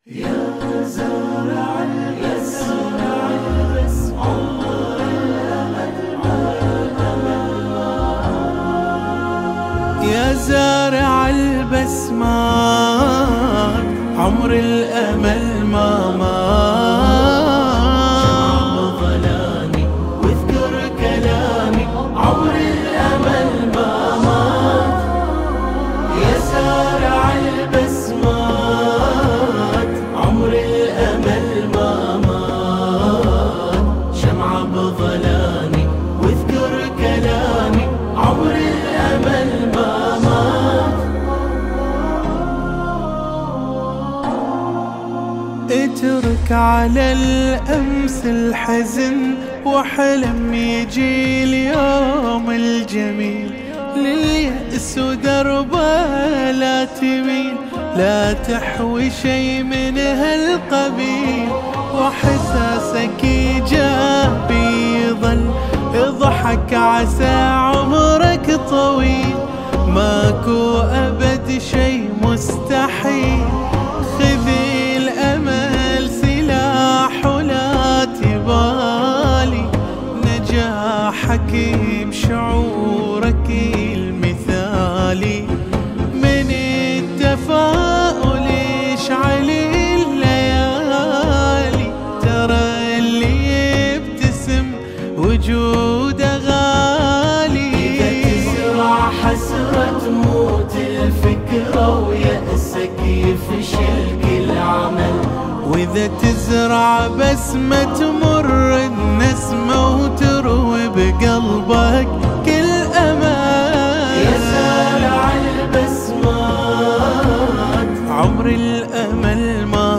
يا زارع البسم عمر الأمل يا زارع البسمات عمر الأمل ما مات ظلامي واذكر كلامي عمر الأمل ما مات يا زارع البسمات عمر الأمل ما مات شمعة بظلامي واذكر كلامي عمر الأمل ما مات اترك على الأمس الحزن وحلم يجي اليوم الجميل لليأس دربه لا تميل لا تحوي شي من هالقبيل وحساسك إيجابي يظل اضحك عسى عمرك طويل ماكو أبد شي مستحيل خذي الأمل سلاح ولا تبالي نجاحك بشعورك المثالي من التفاؤل يشعل الليالي ترى اللي يبتسم وجوده غالي إذا تزرع حسرة تموت الفكرة ويأسك يفشل كل عمل وإذا تزرع بسمة تمر النسمة وتروي بقلبك كل أمان يا زارع البسمات عمر الأمل ما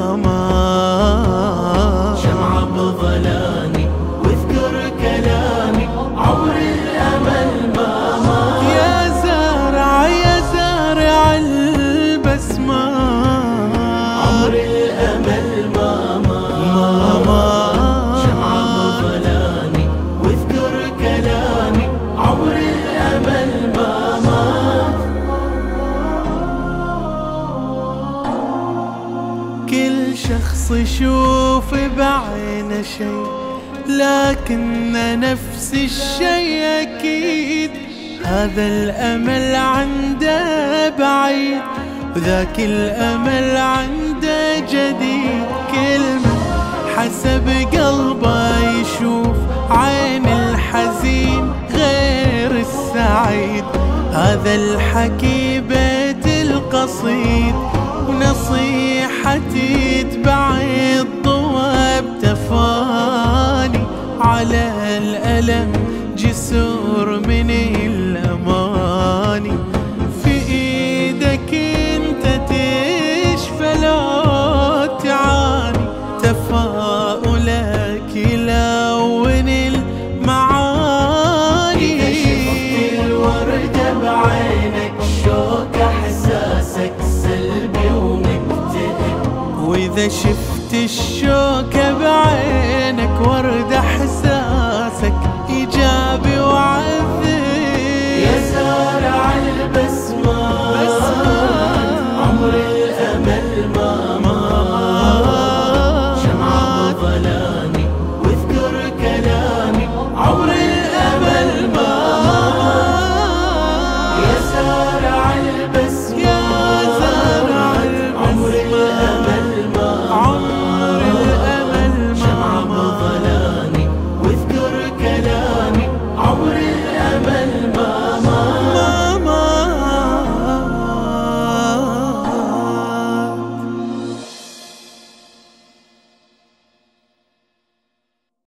مات شمعة بظلامي واذكر كلامي عمر الأمل ما مات يا زارع البسمات عمر الأمل ما مات شمعة بظلامي واذكر كلامي عمر الأمل ما مات كل شخص يشوف بعينه شيء لكن نفس الشيء أكيد هذا الأمل عنده بعيد وذاك الأمل عنده جديد كل من حسب قلبه يشوف عين الحزين غير السعيد هذا الحكي بيت القصيد ونصيحتي تبعد ضوى بتفاني على الألم جسور من الأماني في إيدك انت تشفى لو تعاني تفاؤلك يلون المعاني إذا شفت الوردة بعينك شوق إحساسك سلبي ومكتئب وإذا شفت الشوكة بعينك ورد إحساسك إيجابي وعذب يا زارع البسمات عمر الأمل ما